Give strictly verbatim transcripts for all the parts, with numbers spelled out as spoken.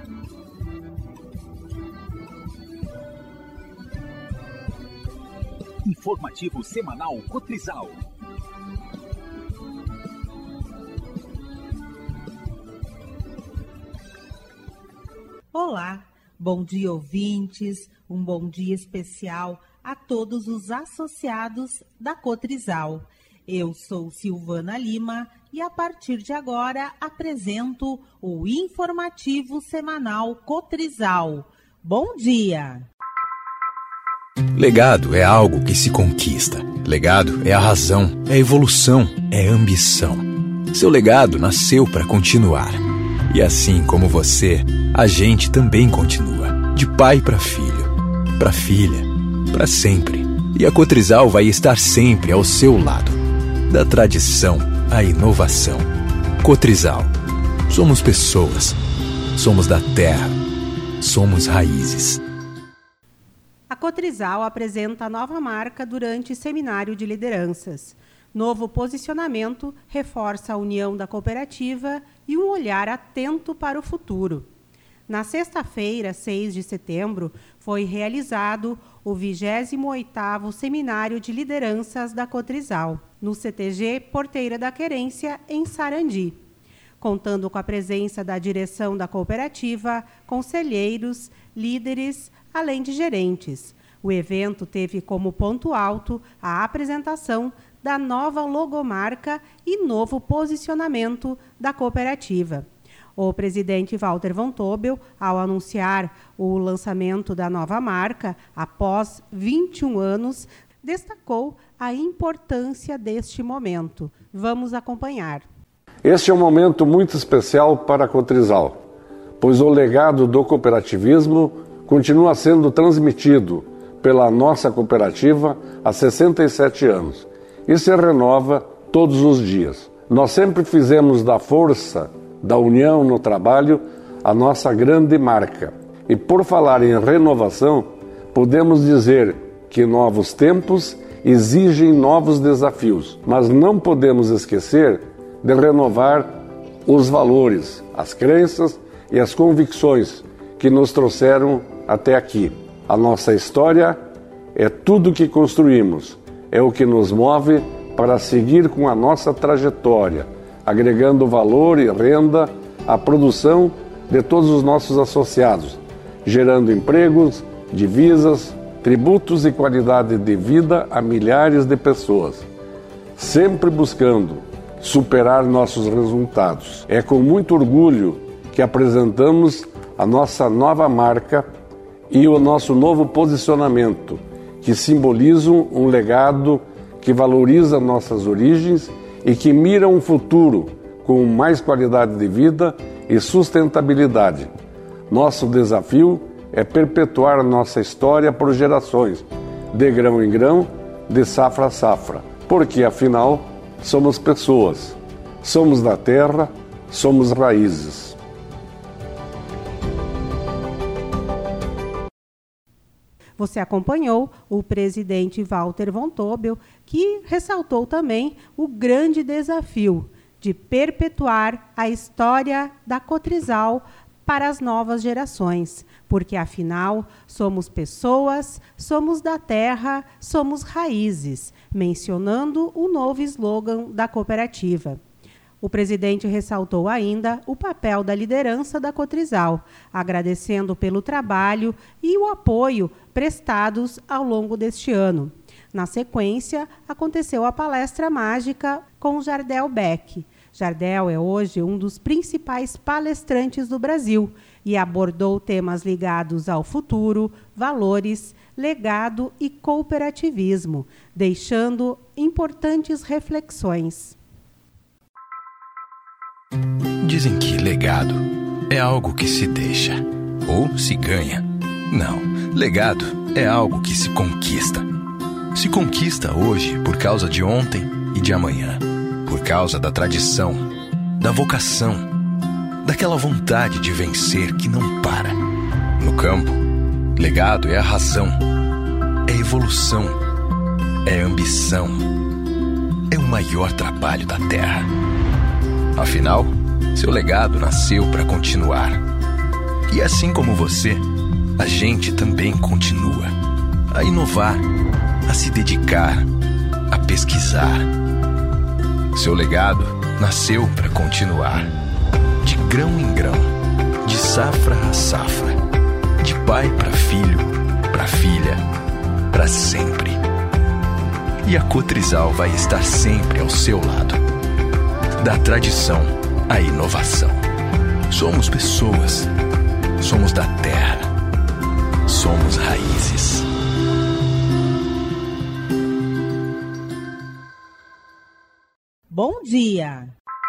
Informativo semanal Cotrizal. Olá, bom dia ouvintes, um bom dia especial a todos os associados da Cotrizal. Eu sou Silvana Lima e a partir de agora apresento o Informativo semanal Cotrizal. Bom dia! Legado é algo que se conquista. Legado é a razão, é a evolução, é a ambição. Seu legado nasceu para continuar. E assim como você, a gente também continua. De pai para filho, para filha, para sempre. E a Cotrizal vai estar sempre ao seu lado. Da tradição à inovação. Cotrizal. Somos pessoas. Somos da terra. Somos raízes. A Cotrizal apresenta a nova marca durante Seminário de Lideranças. Novo posicionamento reforça a união da cooperativa e um olhar atento para o futuro. Na sexta-feira, seis de setembro, foi realizado o vigésimo oitavo Seminário de Lideranças da Cotrizal, no C T G Porteira da Querência, em Sarandi, contando com a presença da direção da cooperativa, conselheiros, líderes, além de gerentes. O evento teve como ponto alto a apresentação da nova logomarca e novo posicionamento da cooperativa. O presidente Walter von Tobel, ao anunciar o lançamento da nova marca, após vinte e um anos, destacou a importância deste momento. Vamos acompanhar. Este é um momento muito especial para a Cotrizal, pois o legado do cooperativismo continua sendo transmitido pela nossa cooperativa há sessenta e sete anos e se renova todos os dias. Nós sempre fizemos da força, da união no trabalho, a nossa grande marca. E por falar em renovação, podemos dizer que novos tempos exigem novos desafios, mas não podemos esquecer de renovar os valores, as crenças e as convicções que nos trouxeram até aqui. A nossa história é tudo que construímos, é o que nos move para seguir com a nossa trajetória, agregando valor e renda à produção de todos os nossos associados, gerando empregos, divisas, tributos e qualidade de vida a milhares de pessoas, sempre buscando superar nossos resultados. É com muito orgulho que apresentamos a nossa nova marca e o nosso novo posicionamento, que simbolizam um legado que valoriza nossas origens e que mira um futuro com mais qualidade de vida e sustentabilidade. Nosso desafio é perpetuar nossa história por gerações, de grão em grão, de safra a safra, porque afinal somos pessoas, somos da terra, somos raízes. Você acompanhou o presidente Walter von Tobel, que ressaltou também o grande desafio de perpetuar a história da Cotrizal para as novas gerações, porque afinal somos pessoas, somos da terra, somos raízes, mencionando o novo slogan da cooperativa. O presidente ressaltou ainda o papel da liderança da Cotrizal, agradecendo pelo trabalho e o apoio prestados ao longo deste ano. Na sequência, aconteceu a palestra mágica com Jardel Beck. Jardel é hoje um dos principais palestrantes do Brasil e abordou temas ligados ao futuro, valores, legado e cooperativismo, deixando importantes reflexões. Dizem que legado é algo que se deixa ou se ganha. Não, legado é algo que se conquista. Se conquista hoje por causa de ontem e de amanhã, por causa da tradição, da vocação, daquela vontade de vencer que não para. No campo, legado é a razão, é evolução, é ambição, é o maior trabalho da terra. Afinal, seu legado nasceu para continuar. E assim como você, a gente também continua a inovar, a se dedicar, a pesquisar. Seu legado nasceu para continuar. De grão em grão, de safra a safra, de pai para filho, para filha, para sempre. E a Cotrizal vai estar sempre ao seu lado. Da tradição à inovação. Somos pessoas. Somos da terra. Somos raízes. Bom dia!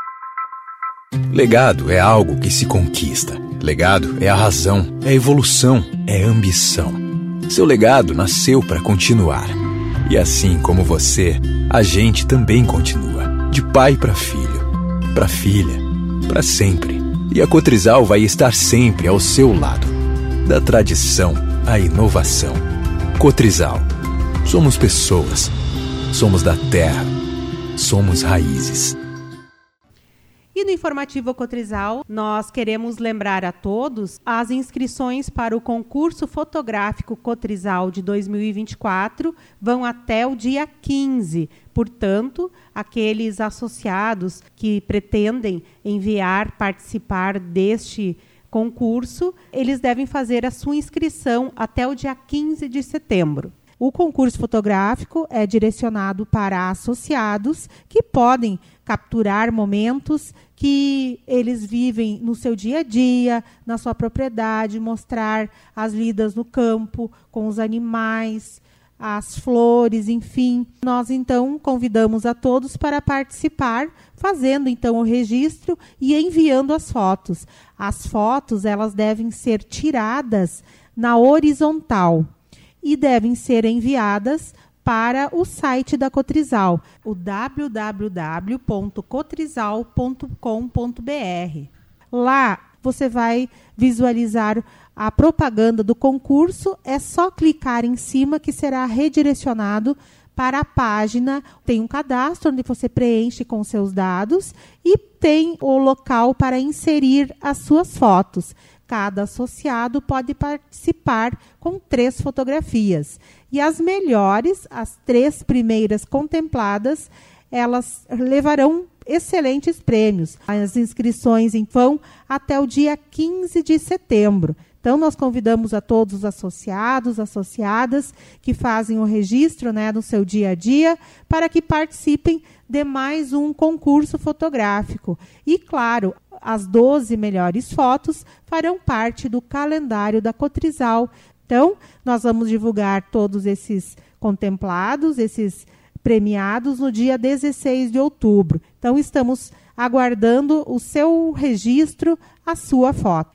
Legado é algo que se conquista. Legado é a razão, é a evolução, é a ambição. Seu legado nasceu para continuar. E assim como você, a gente também continua. De pai para filho, para filha, para sempre. E a Cotrizal vai estar sempre ao seu lado. Da tradição à inovação. Cotrizal. Somos pessoas. Somos da terra. Somos raízes. E no informativo Cotrizal, nós queremos lembrar a todos as inscrições para o concurso fotográfico Cotrizal de dois mil e vinte e quatro vão até o dia quinze. Portanto, aqueles associados que pretendem enviar, participar deste concurso, eles devem fazer a sua inscrição até o dia quinze de setembro. O concurso fotográfico é direcionado para associados que podem capturar momentos que eles vivem no seu dia a dia, na sua propriedade, mostrar as lidas no campo, com os animais, as flores, enfim. Nós, então, convidamos a todos para participar, fazendo, então, o registro e enviando as fotos. As fotos, elas devem ser tiradas na horizontal e devem ser enviadas para o site da Cotrizal, o w w w ponto cotrizal ponto com ponto b r. Lá você vai visualizar a propaganda do concurso, é só clicar em cima que será redirecionado para a página. Tem um cadastro onde você preenche com seus dados e tem o local para inserir as suas fotos. Cada associado pode participar com três fotografias. E as melhores, as três primeiras contempladas, elas levarão excelentes prêmios. As inscrições, então, até o dia quinze de setembro. Então, nós convidamos a todos os associados, associadas, que fazem o registro, né, no seu dia a dia, para que participem de mais um concurso fotográfico. E, claro, as doze melhores fotos farão parte do calendário da Cotrizal. Então, nós vamos divulgar todos esses contemplados, esses premiados, no dia dezesseis de outubro. Então, estamos aguardando o seu registro, a sua foto.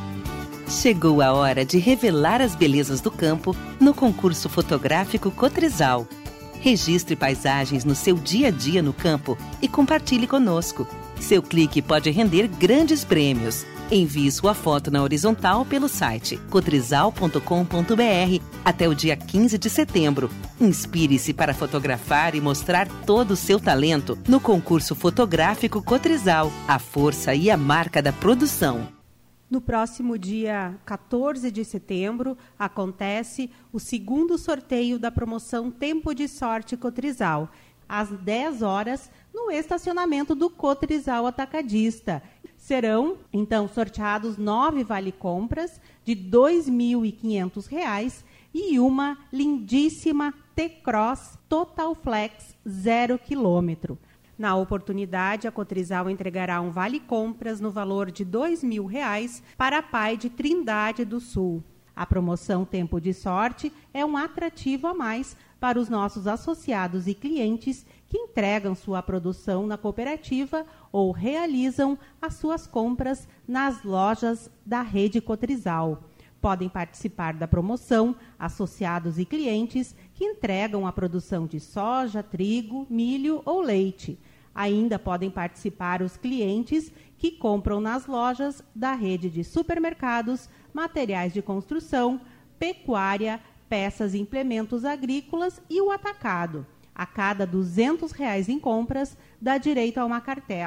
Chegou a hora de revelar as belezas do campo no concurso fotográfico Cotrizal. Registre paisagens no seu dia a dia no campo e compartilhe conosco. Seu clique pode render grandes prêmios. Envie sua foto na horizontal pelo site cotrizal ponto com ponto b r até o dia quinze de setembro. Inspire-se para fotografar e mostrar todo o seu talento no concurso fotográfico Cotrizal, a força e a marca da produção. No próximo dia quatorze de setembro, acontece o segundo sorteio da promoção Tempo de Sorte Cotrizal, às dez horas, no estacionamento do Cotrizal Atacadista. Serão, então, sorteados nove vale-compras de dois mil e quinhentos reais e uma lindíssima T-Cross Total Flex zero quilômetro. Na oportunidade, a Cotrizal entregará um vale-compras no valor de dois mil reais para a Pai de Trindade do Sul. A promoção Tempo de Sorte é um atrativo a mais para os nossos associados e clientes que entregam sua produção na cooperativa ou realizam as suas compras nas lojas da rede Cotrizal. Podem participar da promoção associados e clientes que entregam a produção de soja, trigo, milho ou leite. Ainda podem participar os clientes que compram nas lojas da rede de supermercados, materiais de construção, pecuária, peças e implementos agrícolas e o atacado. A cada duzentos reais em compras, dá direito a uma cartela.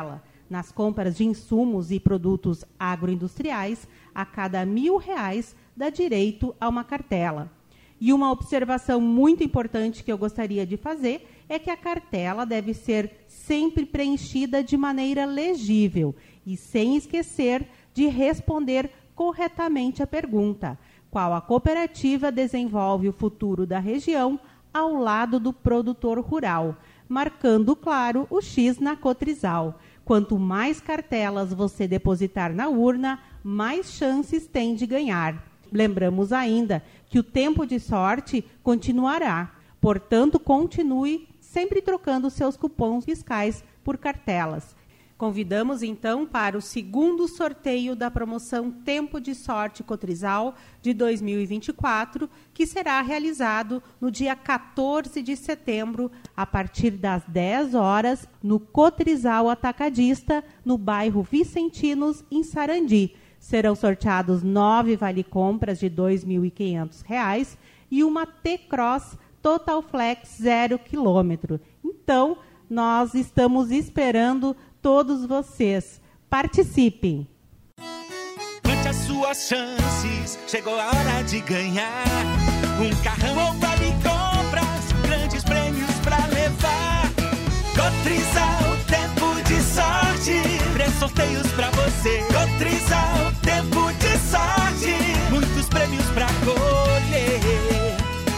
nas compras de insumos e produtos agroindustriais, a cada mil reais dá direito a uma cartela. E uma observação muito importante que eu gostaria de fazer é que a cartela deve ser sempre preenchida de maneira legível e sem esquecer de responder corretamente a pergunta: qual a cooperativa desenvolve o futuro da região ao lado do produtor rural, marcando, claro, o X na Cotrizal. Quanto mais cartelas você depositar na urna, mais chances tem de ganhar. Lembramos ainda que o tempo de sorte continuará, portanto, continue sempre trocando seus cupons fiscais por cartelas. Convidamos, então, para o segundo sorteio da promoção Tempo de Sorte Cotrizal de dois mil e vinte e quatro, que será realizado no dia quatorze de setembro, a partir das dez horas, no Cotrizal Atacadista, no bairro Vicentinos, em Sarandi. Serão sorteados nove vale-compras de dois mil e quinhentos reais e uma T-Cross Total Flex zero quilômetro. Então, nós estamos esperando todos vocês. Participem! Quante as suas chances, chegou a hora de ganhar um carrão ou vale compras, grandes prêmios pra levar. Cotrizal, tempo de sorte, três sorteios pra você. Cotrizal, tempo de sorte, muitos prêmios pra colher.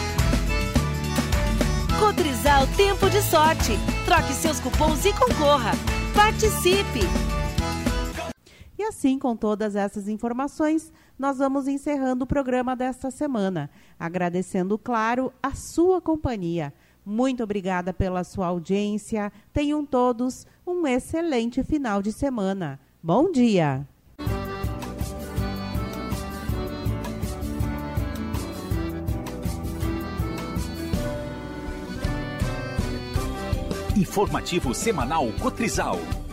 Cotrizal, tempo de sorte. Troque seus cupons e concorra. Participe! E assim, com todas essas informações, nós vamos encerrando o programa desta semana, agradecendo, claro, a sua companhia. Muito obrigada pela sua audiência. Tenham todos um excelente final de semana. Bom dia! Informativo semanal Cotrizal.